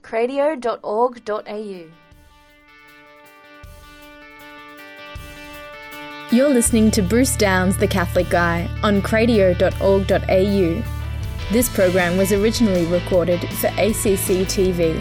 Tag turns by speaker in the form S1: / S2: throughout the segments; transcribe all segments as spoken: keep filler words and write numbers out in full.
S1: cradio dot org dot a u.
S2: You're listening to Bruce Downs, the Catholic Guy, on cradio dot org dot a u. This program was originally recorded for A C C T V.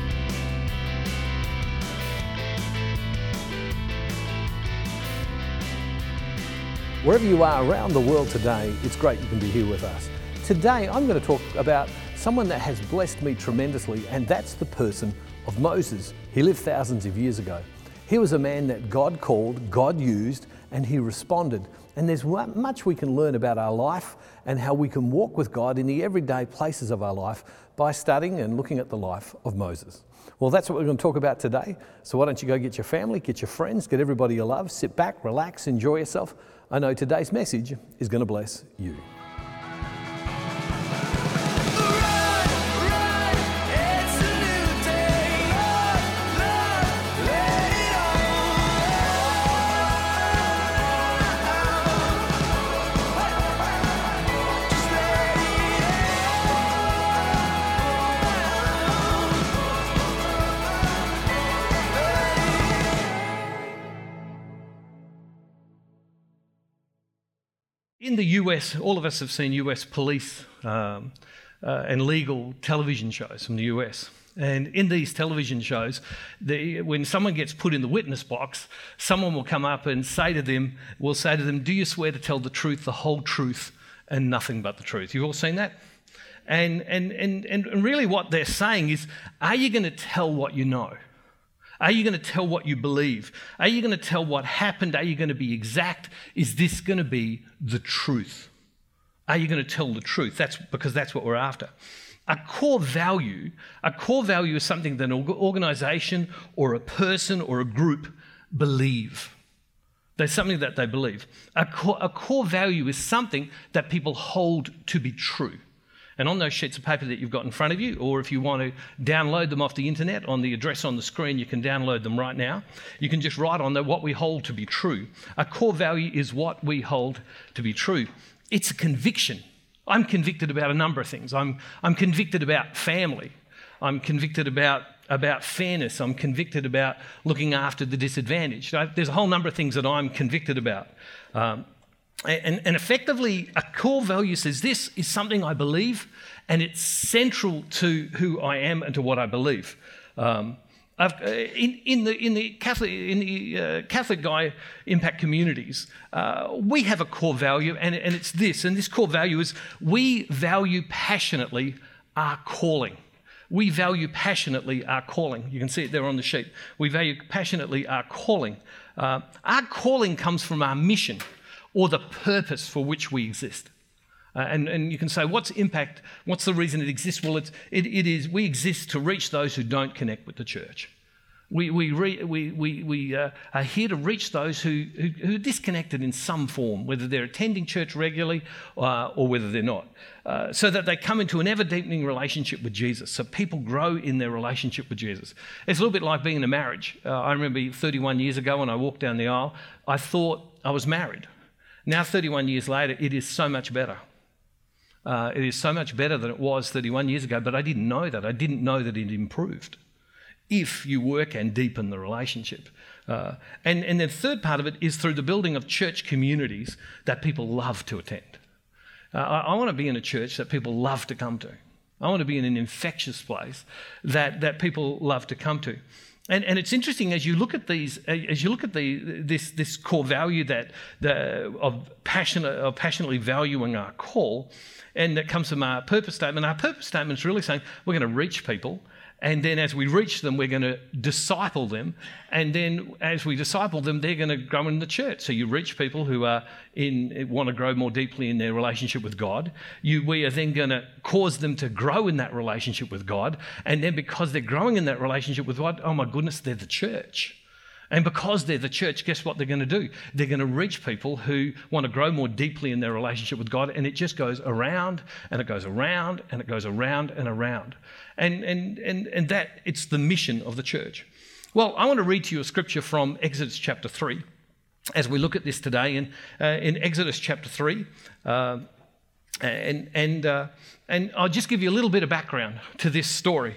S3: Wherever you are around the world today, it's great you can be here with us. Today I'm going to talk about someone that has blessed me tremendously, and that's the person of Moses. He lived thousands of years ago. He was a man that God called, God used, and he responded. And there's much we can learn about our life and how we can walk with God in the everyday places of our life by studying and looking at the life of Moses. Well, that's what we're going to talk about today. So why don't you go get your family, get your friends, get everybody you love, sit back, relax, enjoy yourself. I know today's message is going to bless you.
S4: In the U S, all of us have seen U S police um, uh, and legal television shows from the U S. And in these television shows, the, when someone gets put in the witness box, someone will come up and say to them, will say to them, "Do you swear to tell the truth, the whole truth, and nothing but the truth?" You've all seen that? And, and, and, and really what they're saying is, are you going to tell what you know? Are you going to tell what you believe? Are you going to tell what happened? Are you going to be exact? Is this going to be the truth? Are you going to tell the truth? That's because that's what we're after. A core value, a core value is something that an organisation or a person or a group believe. There's something that they believe. A core, a core value is something that people hold to be true. And on those sheets of paper that you've got in front of you, or if you want to download them off the internet, on the address on the screen, you can download them right now. You can just write on there what we hold to be true. A core value is what we hold to be true. It's a conviction. I'm convicted about a number of things. I'm, I'm convicted about family. I'm convicted about, about fairness. I'm convicted about looking after the disadvantaged. There's a whole number of things that I'm convicted about. Um, And, and effectively, a core value says this is something I believe, and it's central to who I am and to what I believe. Um, I've, in, in the in the Catholic in the uh, Catholic Guy Impact communities, uh, we have a core value, and, and it's this. And this core value is we value passionately our calling. We value passionately our calling. You can see it there on the sheet. We value passionately our calling. Uh, our calling comes from our mission, or the purpose for which we exist. Uh, and, and you can say, what's impact? What's the reason it exists? Well, it's, it, it is, we exist to reach those who don't connect with the church. We, we, re, we, we, we uh, are here to reach those who, who, who are disconnected in some form, whether they're attending church regularly uh, or whether they're not, uh, so that they come into an ever-deepening relationship with Jesus, so people grow in their relationship with Jesus. It's a little bit like being in a marriage. Uh, I remember thirty-one years ago when I walked down the aisle, I thought I was married. Now, thirty-one years later, it is so much better. Uh, it is so much better than it was thirty-one years ago, but I didn't know that. I didn't know that it improved if you work and deepen the relationship. Uh, and, and the third part of it is through the building of church communities that people love to attend. Uh, I, I want to be in a church that people love to come to. I want to be in an infectious place that, that people love to come to. And, and it's interesting as you look at these, as you look at the this this core value that the, of passionate of passionately valuing our call, and that comes from our purpose statement. Our purpose statement is really saying we're going to reach people, and then as we reach them, we're going to disciple them, and then as we disciple them, they're going to grow in the church. So you reach people who are in want to grow more deeply in their relationship with God. You we are then going to cause them to grow in that relationship with God, and then because they're growing in that relationship with God, oh my goodness, they're the church. And because they're the church, guess what they're going to do? They're going to reach people who want to grow more deeply in their relationship with God, and it just goes around and it goes around and it goes around and around. And, and, and, and that, it's the mission of the church. Well, I want to read to you a scripture from Exodus chapter three as we look at this today. And uh, in Exodus chapter three, uh, and, and, uh, and I'll just give you a little bit of background to this story.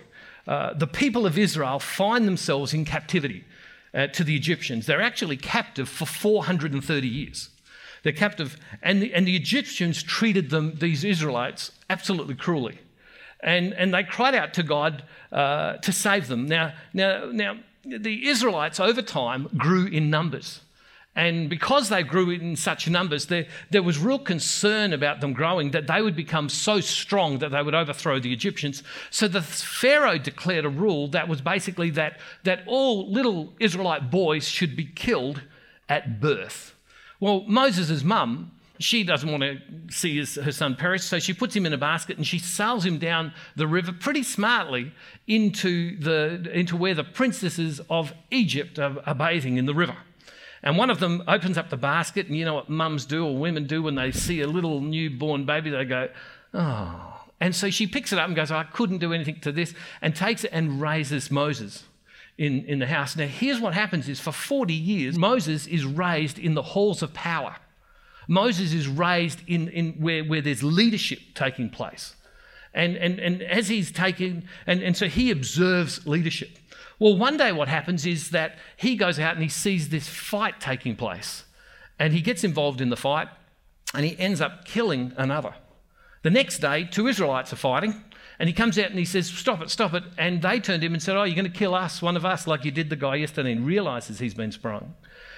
S4: uh, the people of Israel find themselves in captivity uh, to the Egyptians. They're actually captive for four hundred thirty years. They're captive, and the, and the Egyptians treated them, these Israelites, absolutely cruelly. And, and they cried out to God uh, to save them. Now, now, now, the Israelites over time grew in numbers. And because they grew in such numbers, there, there was real concern about them growing, that they would become so strong that they would overthrow the Egyptians. So the Pharaoh declared a rule that was basically that, that all little Israelite boys should be killed at birth. Well, Moses' mum, she doesn't want to see his, her son perish, so she puts him in a basket and she sails him down the river pretty smartly into, the, into where the princesses of Egypt are, are bathing in the river. And one of them opens up the basket, and you know what mums do or women do when they see a little newborn baby, they go, oh. And so she picks it up and goes, I couldn't do anything to this, and takes it and raises Moses in, in the house. Now, here's what happens is for forty years, Moses is raised in the halls of power. Moses is raised in, in where, where there's leadership taking place. And, and, and as he's taking, and, and so he observes leadership. Well, one day what happens is that he goes out and he sees this fight taking place. And he gets involved in the fight and he ends up killing another. The next day, two Israelites are fighting. And he comes out and he says, stop it, stop it. And they turned to him and said, oh, you're going to kill us, one of us, like you did the guy yesterday, and realises he's been sprung.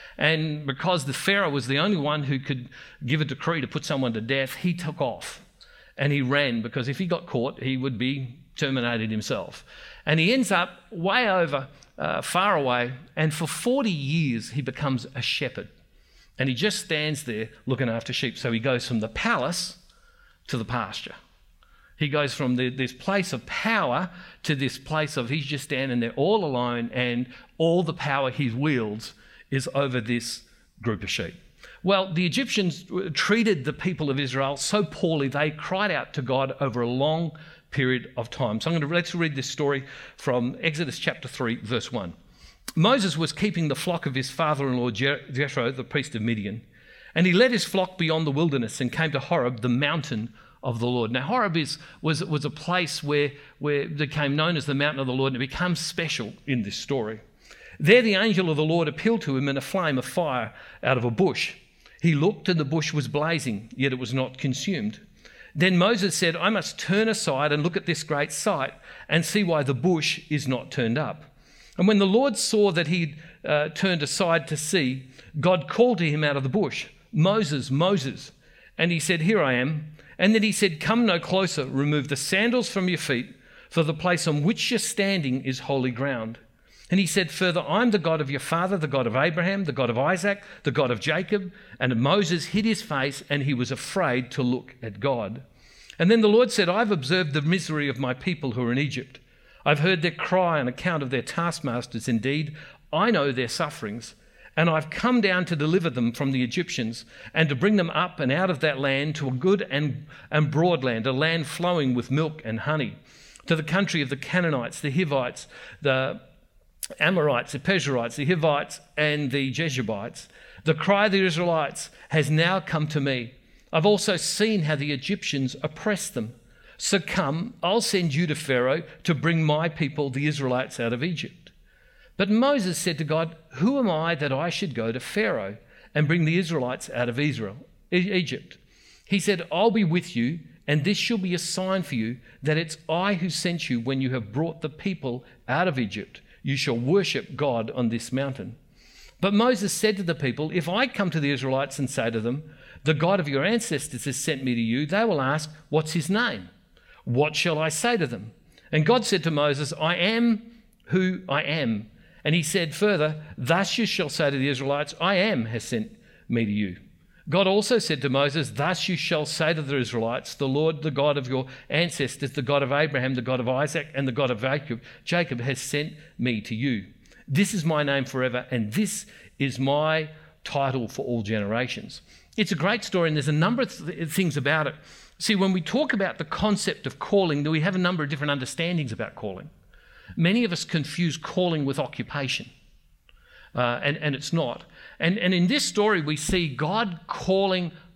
S4: And because the Pharaoh was the only one who could give a decree to put someone to death, he took off and he ran, because if he got caught, he would be terminated himself. And he ends up way over, uh, far away, and for forty years he becomes a shepherd. And he just stands there looking after sheep. So he goes from the palace to the pasture. He goes from the, this place of power to this place of he's just standing there all alone, and all the power he wields is over this group of sheep. Well, the Egyptians treated the people of Israel so poorly, they cried out to God over a long period of time. So I'm going to let's read this story from Exodus chapter three, verse one. Moses was keeping the flock of his father-in-law Jethro, the priest of Midian, and he led his flock beyond the wilderness and came to Horeb, the mountain of the Lord. Now, Horeb is, was, was a place where, where it became known as the mountain of the Lord, and it becomes special in this story. There the angel of the Lord appealed to him in a flame of fire out of a bush. He looked, and the bush was blazing, yet it was not consumed. Then Moses said, I must turn aside and look at this great sight and see why the bush is not turned up. And when the Lord saw that he uh, turned aside to see, God called to him out of the bush, Moses, Moses. And he said, here I am. And then he said, come no closer, remove the sandals from your feet, for the place on which you're standing is holy ground. And he said further, I'm the God of your father, the God of Abraham, the God of Isaac, the God of Jacob. And Moses hid his face, and he was afraid to look at God. And then the Lord said, I've observed the misery of my people who are in Egypt. I've heard their cry on account of their taskmasters. Indeed, I know their sufferings. And I've come down to deliver them from the Egyptians and to bring them up and out of that land to a good and, and broad land, a land flowing with milk and honey, to the country of the Canaanites, the Hivites, the Amorites, the Perizzites, the Hivites, and the Jebusites. The cry of the Israelites has now come to me. I've also seen how the Egyptians oppress them. So come, I'll send you to Pharaoh to bring my people, the Israelites, out of Egypt. But Moses said to God, who am I that I should go to Pharaoh and bring the Israelites out of Israel, Egypt? He said, I'll be with you, and this shall be a sign for you that it's I who sent you when you have brought the people out of Egypt. You shall worship God on this mountain. But Moses said to the people, if I come to the Israelites and say to them, the God of your ancestors has sent me to you, they will ask, what's his name? What shall I say to them? And God said to Moses, I am who I am. And he said further, thus you shall say to the Israelites, I am has sent me to you. God also said to Moses, thus you shall say to the Israelites, the Lord, the God of your ancestors, the God of Abraham, the God of Isaac, and the God of Jacob, Jacob has sent me to you. This is my name forever, and this is my title for all generations. It's a great story, and there's a number of th- things about it. See, when we talk about the concept of calling, we have a number of different understandings about calling. Many of us confuse calling with occupation, uh, and, and it's not. And, and in this story, we see God calling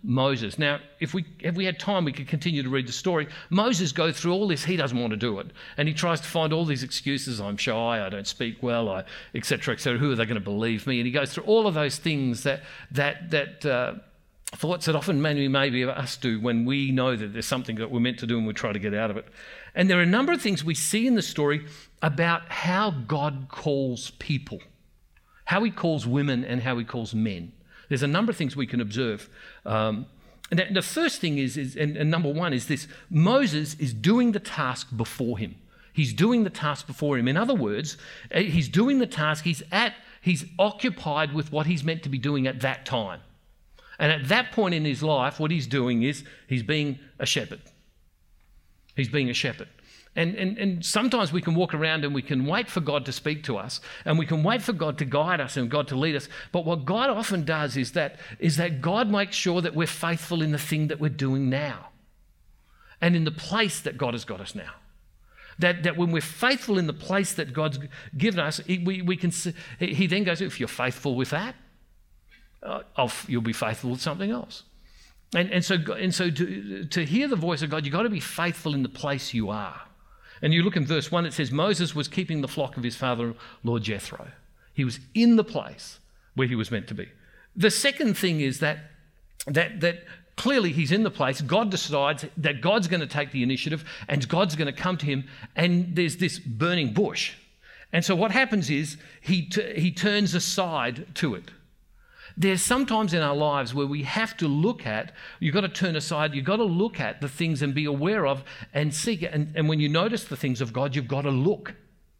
S4: Moses. Now, if we if we had time, we could continue to read the story. Moses goes through all this. He doesn't want to do it. And he tries to find all these excuses. I'm shy, I don't speak well, I, et cetera, et cetera. Who are they going to believe me? And he goes through all of those things that, that, that uh, thoughts that often maybe, maybe us do when we know that there's something that we're meant to do and we try to get out of it. And there are a number of things we see in the story about how God calls people, how he calls women and how he calls men. There's a number of things we can observe. Um, and the first thing is, is and, and number one is this: Moses is doing the task before him. He's doing the task before him. In other words, he's doing the task, he's at, he's occupied with what he's meant to be doing at that time. And at that point in his life, what he's doing is he's being a shepherd. He's being a shepherd. And, and, and sometimes we can walk around and we can wait for God to speak to us, and we can wait for God to guide us and God to lead us. But what God often does is that, is that God makes sure that we're faithful in the thing that we're doing now and in the place that God has got us now. That, that when we're faithful in the place that God's given us, we, we can. He then goes, if you're faithful with that, uh, I'll, you'll be faithful with something else. And, and so, and so to, to hear the voice of God, you've got to be faithful in the place you are. And you look in verse one, it says, Moses was keeping the flock of his father-in-law Jethro. He was in the place where he was meant to be. The second thing is that, that, that clearly he's in the place. God decides that God's going to take the initiative and God's going to come to him, and there's this burning bush. And so what happens is he, t- he turns aside to it. There's sometimes in our lives where we have to look at, you've got to turn aside, you've got to look at the things and be aware of and seek it. And, and when you notice the things of God, you've got to look.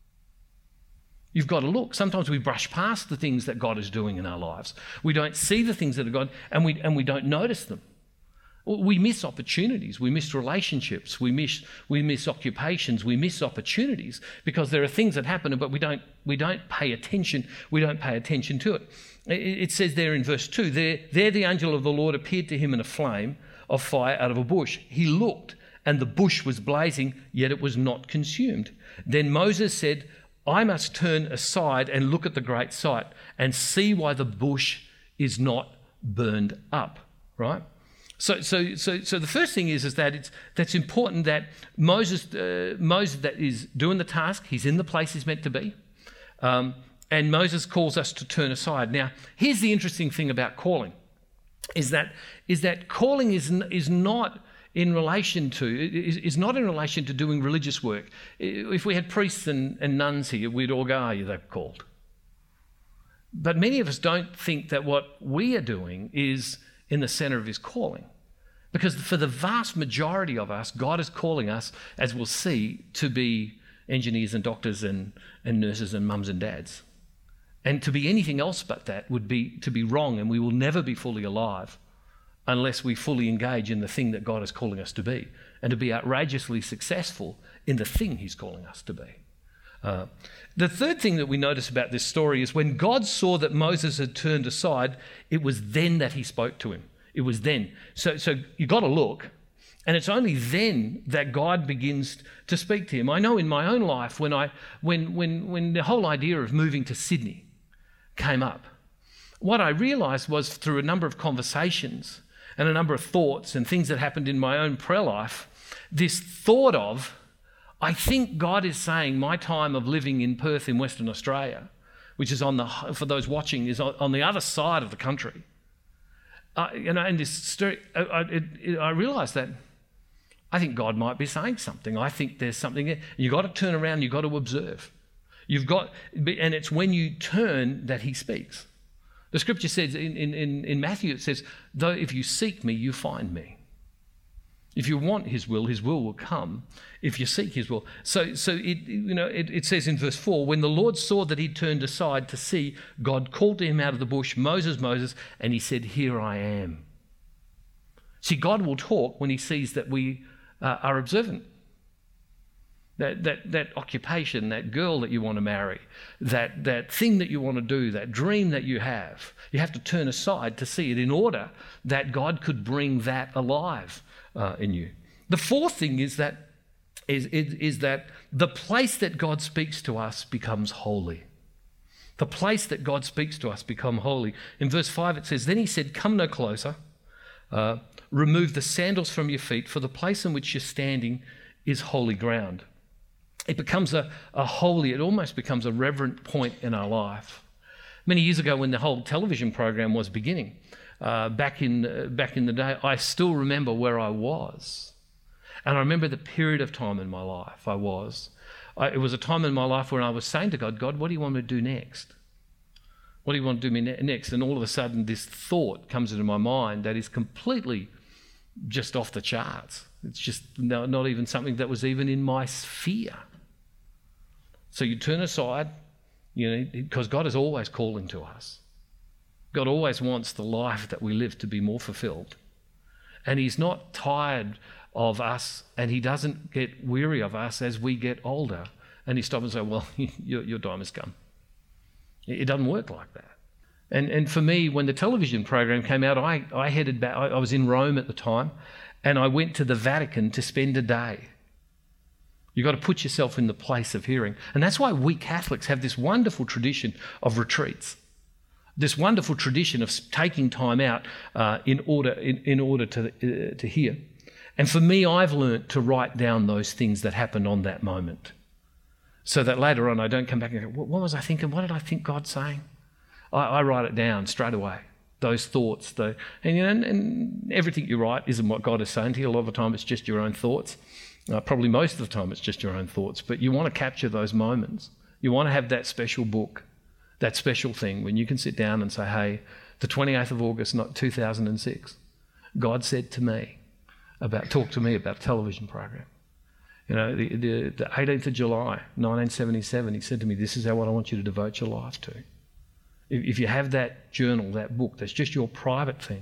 S4: You've got to look. Sometimes we brush past the things that God is doing in our lives. We don't see the things that are God, and we, and we don't notice them. We miss opportunities, we miss relationships, we miss we miss occupations, we miss opportunities because there are things that happen, but we don't we don't pay attention. We don't pay attention to it. It says there in verse two, there, there the angel of the Lord appeared to him in a flame of fire out of a bush. He looked, and the bush was blazing, yet it was not consumed. Then Moses said, I must turn aside and look at the great sight and see why the bush is not burned up. Right? So, so, so, so the first thing is, is that it's that's important that Moses, uh, Moses that is doing the task. He's in the place he's meant to be, um, and Moses calls us to turn aside. Now, here's the interesting thing about calling, is that is that calling is is not in relation to is, is not in relation to doing religious work. If we had priests and, and nuns here, we'd all go, "Oh, yeah, they're called." But many of us don't think that what we are doing is in the centre of his calling. Because for the vast majority of us, God is calling us, as we'll see, to be engineers and doctors and, and nurses and mums and dads. And to be anything else but that would be to be wrong, and we will never be fully alive unless we fully engage in the thing that God is calling us to be, and to be outrageously successful in the thing he's calling us to be. Uh, the third thing that we notice about this story is when God saw that Moses had turned aside, it was then that he spoke to him. It was then. So, so you've got to look, and it's only then that God begins to speak to him. I know in my own life when I, when, when, when the whole idea of moving to Sydney came up, what I realised was through a number of conversations and a number of thoughts and things that happened in my own prayer life, this thought of, I think God is saying my time of living in Perth in Western Australia, which is on the, for those watching, is on the other side of the country. Uh, you know, and this story, I, I, it, it, I realised that I think God might be saying something. I think there's something there. You've got to turn around, you've got to observe. You've got, and it's when you turn that he speaks. The scripture says in, in, in Matthew, it says, though if you seek me, you find me. If you want his will, his will will come if you seek his will. So, so it, you know, it, it says in verse four, when the Lord saw that he turned aside to see, God called to him out of the bush, Moses, Moses, and he said, here I am. See, God will talk when he sees that we uh, are observant. That, that, that occupation, that girl that you want to marry, that, that thing that you want to do, that dream that you have, you have to turn aside to see it in order that God could bring that alive Uh, in you. The fourth thing is that is, is, is that the place that God speaks to us becomes holy. The place that God speaks to us become holy. In verse five it says, then he said, come no closer. Uh, remove the sandals from your feet, for the place in which you're standing is holy ground. It becomes a, a holy, it almost becomes a reverent point in our life. Many years ago, when the whole television program was beginning, uh, back in uh, back in the day, I still remember where I was. And I remember the period of time in my life I was. I, it was a time in my life where I was saying to God, God, what do you want me to do next? What do you want to do me ne- next? And all of a sudden this thought comes into my mind that is completely just off the charts. It's just no, not even something that was even in my sphere. So you turn aside, you know, because God is always calling to us. God always wants the life that we live to be more fulfilled. And he's not tired of us, and he doesn't get weary of us as we get older. And he stops and says, well, your, your time has come. It doesn't work like that. And and for me, when the television program came out, I, I headed back, I, I was in Rome at the time, and I went to the Vatican to spend a day. You've got to put yourself in the place of hearing. And that's why we Catholics have this wonderful tradition of retreats, this wonderful tradition of taking time out uh, in order in, in order to uh, to hear. And for me, I've learnt to write down those things that happened on that moment, so that later on I don't come back and go, what was I thinking? What did I think God's saying? I, I write it down straight away, those thoughts. The, and, you know, and, and everything you write isn't what God is saying to you. A lot of the time it's just your own thoughts. Uh, probably most of the time it's just your own thoughts. But you want to capture those moments. You want to have that special book, that special thing when you can sit down and say, hey, the twenty-eighth of August, not two thousand six, God said to me about, talk to me about a television program. You know, the, the, the eighteenth of July, nineteen seventy-seven, he said to me, this is what I want you to devote your life to. If, if you have that journal, that book, that's just your private thing,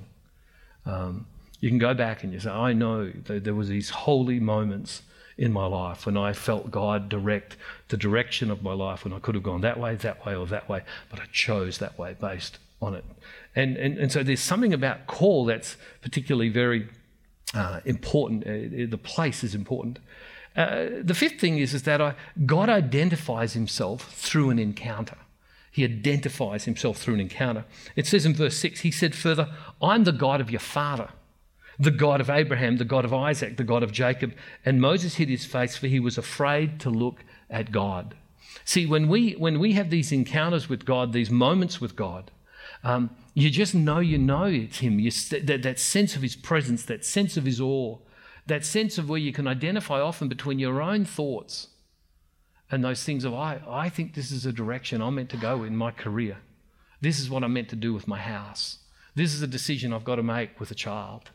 S4: um, you can go back and you say, I know that there was these holy moments in my life when I felt God direct the direction of my life, when I could have gone that way, that way, or that way, but I chose that way based on it. And and, and so there's something about call that's particularly very uh, important. Uh, the place is important. Uh, the fifth thing is, is that I, God identifies himself through an encounter. He identifies himself through an encounter. It says in verse six, he said further, I'm the God of your father, the God of Abraham, the God of Isaac, the God of Jacob. And Moses hid his face, for he was afraid to look at God. See, when we when we have these encounters with God, these moments with God, um, you just know you know it's him. You, that, that sense of his presence, that sense of his awe, that sense of where you can identify often between your own thoughts and those things of, I, I think this is a direction I'm meant to go in my career. This is what I'm meant to do with my house. This is a decision I've got to make with a child.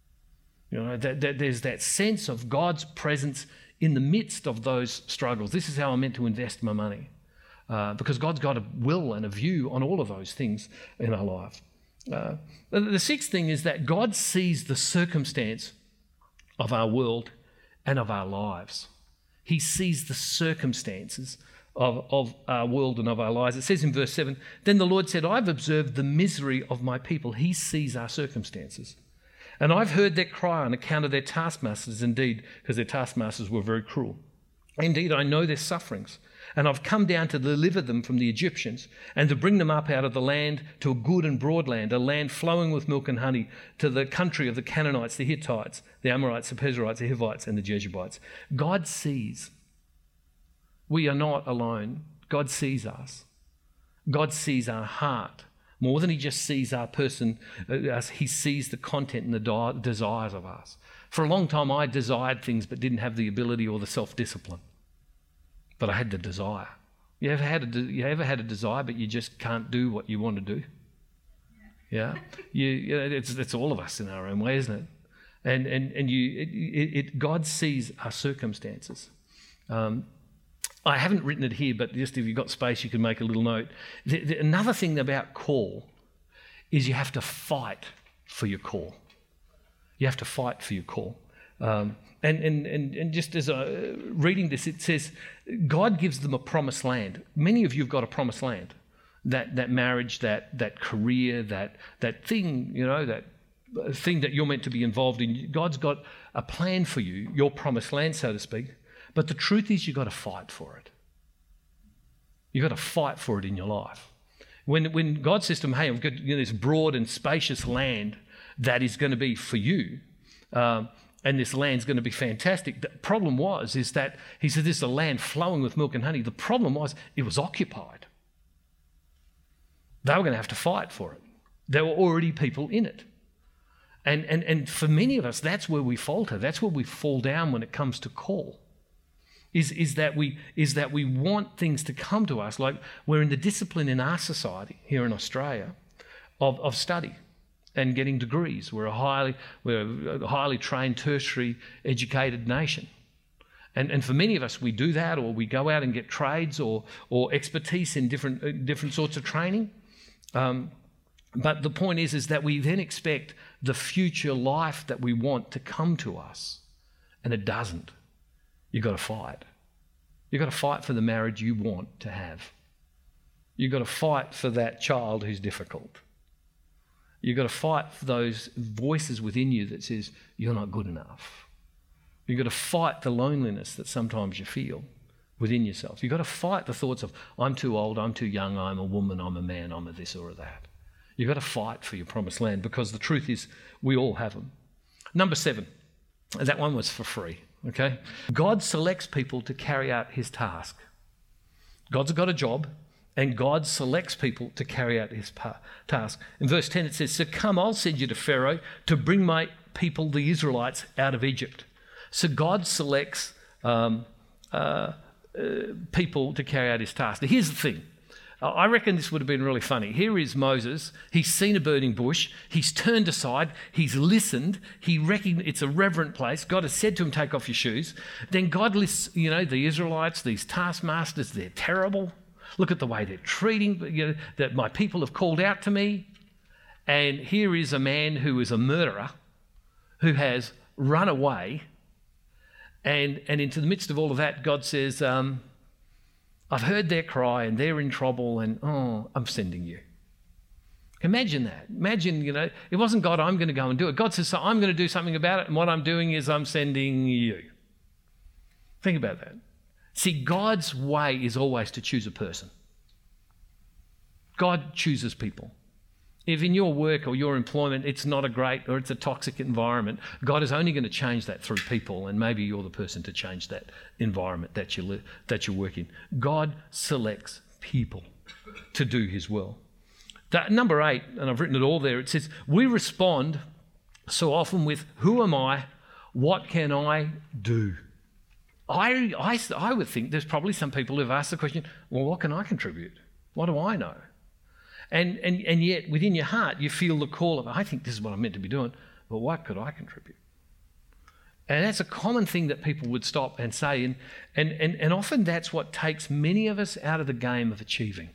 S4: You know, that, that there's that sense of God's presence in the midst of those struggles. This is how I'm meant to invest my money. Uh, because God's got a will and a view on all of those things in our life. Uh, the sixth thing is that God sees the circumstance of our world and of our lives. He sees the circumstances of, of our world and of our lives. It says in verse seven, then the Lord said, I've observed the misery of my people. He sees our circumstances. And I've heard their cry on account of their taskmasters, indeed, because their taskmasters were very cruel. Indeed, I know their sufferings. And I've come down to deliver them from the Egyptians and to bring them up out of the land to a good and broad land, a land flowing with milk and honey, to the country of the Canaanites, the Hittites, the Amorites, the Perizzites, the Hivites, and the Jebusites. God sees. We are not alone. God sees us. God sees our heart. More than he just sees our person, uh, he sees the content and the de- desires of us. For a long time, I desired things but didn't have the ability or the self-discipline. But I had the desire. You ever had a de- you ever had a desire, but you just can't do what you want to do? Yeah, you, you know, it's it's all of us in our own way, isn't it? And and and you, it, it, it God sees our circumstances. Um, I haven't written it here, but just if you've got space, you can make a little note. The, the, another thing about call is you have to fight for your call. You have to fight for your call. Um, and, and, and, and just as I reading this, it says, God gives them a promised land. Many of you have got a promised land. That that marriage, that that career, that that thing, you know, that thing that you're meant to be involved in. God's got a plan for you, your promised land, so to speak. But the truth is you've got to fight for it. You've got to fight for it in your life. When when God says to them, hey, I've got, you know, this broad and spacious land, that is going to be for you. Um, and this land's going to be fantastic. The problem was, is that he said, this is a land flowing with milk and honey. The problem was, it was occupied. They were going to have to fight for it. There were already people in it. And, and, and for many of us, that's where we falter. That's where we fall down when it comes to call. Is, is, that we, is that we want things to come to us. Like we're in the discipline in our society here in Australia of, of study and getting degrees. We're a highly, we're a highly trained, tertiary educated nation. And, and for many of us, we do that, or we go out and get trades or, or expertise in different, uh, different sorts of training. Um, but the point is, is that we then expect the future life that we want to come to us, and it doesn't. You've got to fight. You've got to fight for the marriage you want to have. You've got to fight for that child who's difficult. You've got to fight for those voices within you that says, you're not good enough. You've got to fight the loneliness that sometimes you feel within yourself. You've got to fight the thoughts of, I'm too old, I'm too young, I'm a woman, I'm a man, I'm a this or a that. You've got to fight for your promised land, because the truth is we all have them. Number seven, that one was for free, okay? God selects people to carry out his task. God's got a job, and God selects people to carry out his pa- task. In verse ten it says, so come, I'll send you to Pharaoh to bring my people, the Israelites, out of Egypt. So God selects um, uh, uh, people to carry out his task. Now here's the thing. I reckon this would have been really funny. Here is Moses. He's seen a burning bush. He's turned aside. He's listened. He reckoned it's a reverent place. God has said to him, take off your shoes. Then God lists, you know, the Israelites, these taskmasters, they're terrible. Look at the way they're treating, you know, that my people have called out to me. And here is a man who is a murderer, who has run away. And, and into the midst of all of that, God says, um, I've heard their cry and they're in trouble, and oh, I'm sending you. Imagine that. Imagine, you know, it wasn't God, I'm going to go and do it. God says, so I'm going to do something about it, and what I'm doing is I'm sending you. Think about that. See, God's way is always to choose a person. God chooses people. If in your work or your employment it's not a great or it's a toxic environment, God is only going to change that through people, and maybe you're the person to change that environment that you li- that you work in. God selects people to do his will. That, number eight, and I've written it all there, it says, we respond so often with, who am I? What can I do? I, I, I would think there's probably some people who've asked the question, well, what can I contribute? What do I know? And, and and yet within your heart you feel the call of, I think this is what I'm meant to be doing, but what could I contribute? And that's a common thing that people would stop and say, and, and, and, and often that's what takes many of us out of the game of achieving,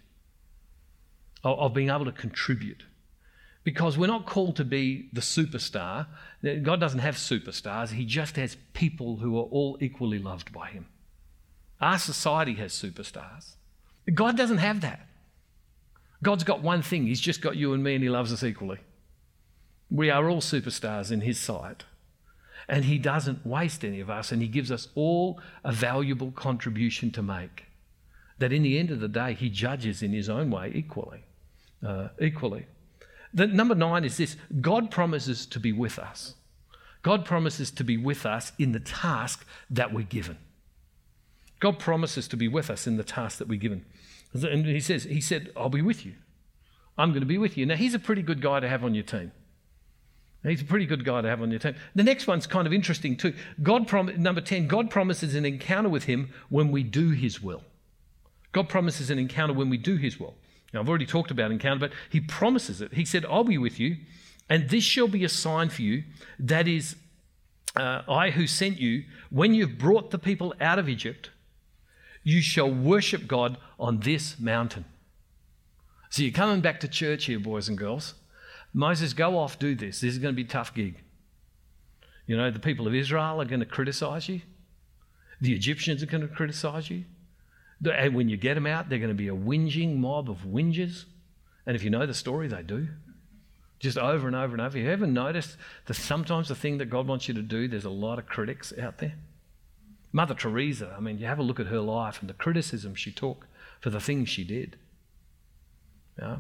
S4: of, of being able to contribute. Because we're not called to be the superstar. God doesn't have superstars, he just has people who are all equally loved by him. Our society has superstars. God doesn't have that. God's got one thing, he's just got you and me, and he loves us equally. We are all superstars in his sight. And he doesn't waste any of us, and he gives us all a valuable contribution to make. That in the end of the day, he judges in his own way equally. Uh, equally. The, number nine is this, God promises to be with us. God promises to be with us in the task that we're given. God promises to be with us in the task that we're given. And he says, he said, I'll be with you. I'm going to be with you. Now, he's a pretty good guy to have on your team. He's a pretty good guy to have on your team. The next one's kind of interesting too. God prom- Number ten, God promises an encounter with him when we do his will. God promises an encounter when we do his will. Now, I've already talked about encounter, but he promises it. He said, I'll be with you, and this shall be a sign for you. That is, uh, I who sent you, when you've brought the people out of Egypt, you shall worship God on this mountain. So you're coming back to church here, boys and girls. Moses, go off, do this. This is going to be a tough gig. You know, the people of Israel are going to criticise you. The Egyptians are going to criticise you. And when you get them out, they're going to be a whinging mob of whingers. And if you know the story, they do. Just over and over and over. Have you ever noticed that sometimes the thing that God wants you to do, there's a lot of critics out there? Mother Teresa, I mean, you have a look at her life and the criticism she took for the things she did. You know?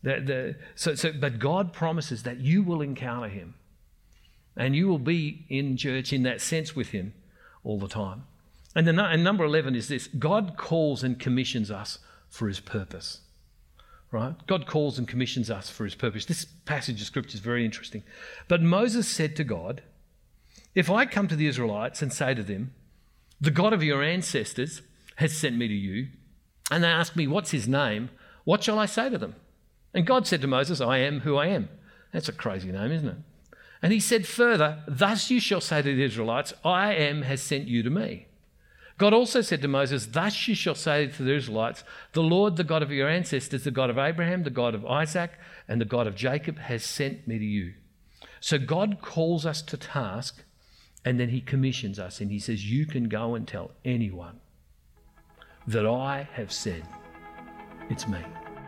S4: The, the, so, so, but God promises that you will encounter him and you will be in church in that sense with him all the time. And, the, and number eleven is this: God calls and commissions us for his purpose. Right? God calls and commissions us for his purpose. This passage of scripture is very interesting. But Moses said to God, if I come to the Israelites and say to them, the God of your ancestors has sent me to you, and they ask me, what's his name? What shall I say to them? And God said to Moses, I am who I am. That's a crazy name, isn't it? And he said further, thus you shall say to the Israelites, I am has sent you to me. God also said to Moses, thus you shall say to the Israelites, the Lord, the God of your ancestors, the God of Abraham, the God of Isaac, and the God of Jacob has sent me to you. So God calls us to task, and then he commissions us, and he says, you can go and tell anyone that I have said, it's me.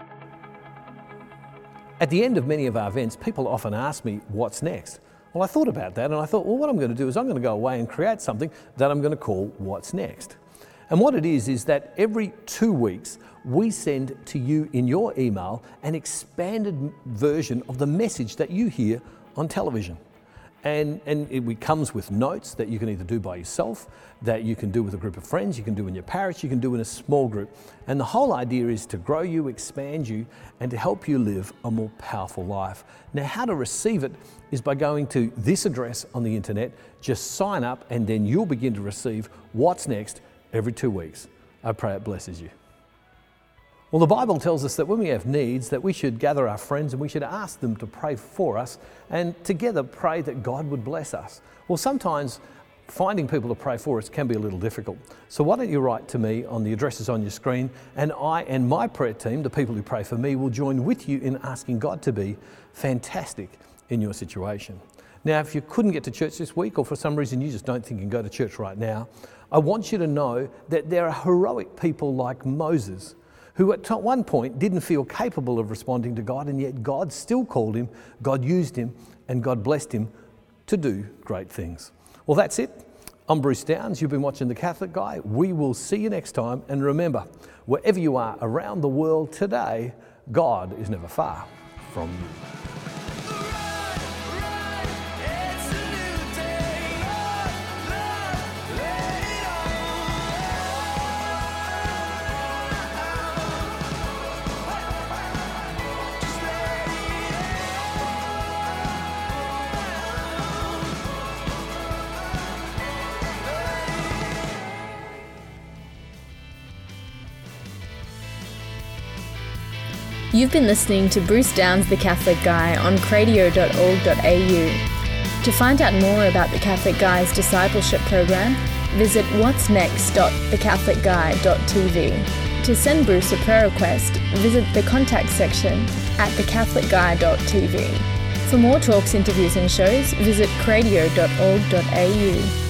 S3: At the end of many of our events, people often ask me, what's next? Well, I thought about that and I thought, well, what I'm going to do is I'm going to go away and create something that I'm going to call What's Next. And what it is, is that every two weeks, we send to you in your email an expanded version of the message that you hear on television. And, and it comes with notes that you can either do by yourself, that you can do with a group of friends, you can do in your parish, you can do in a small group. And the whole idea is to grow you, expand you, and to help you live a more powerful life. Now, how to receive it is by going to this address on the internet, just sign up, and then you'll begin to receive What's Next every two weeks. I pray it blesses you. Well, the Bible tells us that when we have needs, that we should gather our friends and we should ask them to pray for us and together pray that God would bless us. Well, sometimes finding people to pray for us can be a little difficult. So why don't you write to me on the addresses on your screen, and I and my prayer team, the people who pray for me, will join with you in asking God to be fantastic in your situation. Now, if you couldn't get to church this week, or for some reason you just don't think you can go to church right now, I want you to know that there are heroic people like Moses, who at one point didn't feel capable of responding to God, and yet God still called him, God used him, and God blessed him to do great things. Well, that's it. I'm Bruce Downs. You've been watching The Catholic Guy. We will see you next time. And remember, wherever you are around the world today, God is never far from you.
S2: You've been listening to Bruce Downs, The Catholic Guy on cradio dot org dot a u. To find out more about The Catholic Guy's discipleship program, visit whats next dot the catholic guy dot t v. To send Bruce a prayer request, visit the contact section at the catholic guy dot t v. For more talks, interviews and shows, visit cradio dot org dot a u.